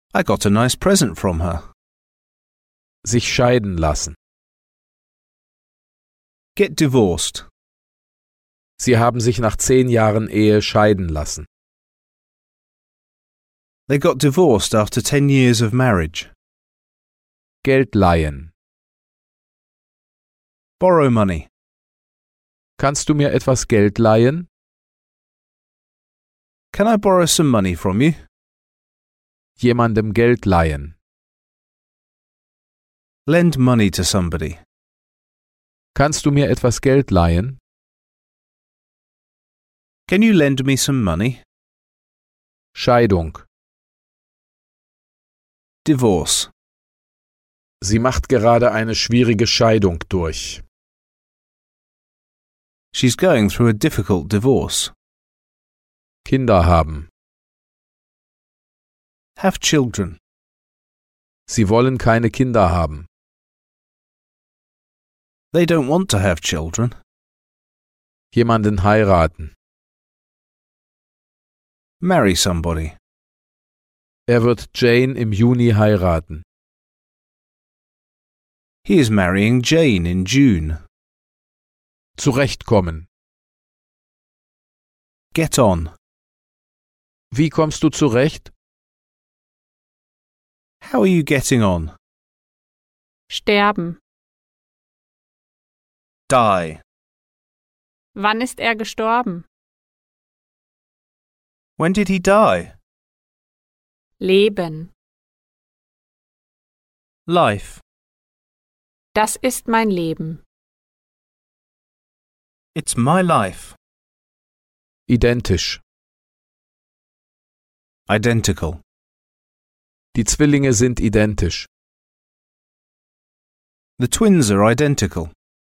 I got a nice present from her. Sich scheiden lassen. Get divorced. Sie haben sich nach 10 Jahren Ehe scheiden lassen. They got divorced after 10 years of marriage. Geld leihen. Borrow money. Kannst du mir etwas Geld leihen? Can I borrow some money from you? Jemandem Geld leihen. Lend money to somebody. Kannst du mir etwas Geld leihen? Can you lend me some money? Scheidung. Divorce. Sie macht gerade eine schwierige Scheidung durch. She's going through a difficult divorce. Kinder haben. Have children. Sie wollen keine Kinder haben. They don't want to have children. Jemanden heiraten. Marry somebody. Er wird Jane im Juni heiraten. He is marrying Jane in June. Zurechtkommen. Get on. Wie kommst du zurecht? How are you getting on? Sterben. Die. Wann ist er gestorben? When did he die? Leben. Life. Das ist mein Leben. It's my life. Identisch. Identical. Die Zwillinge sind identisch. The twins are identical.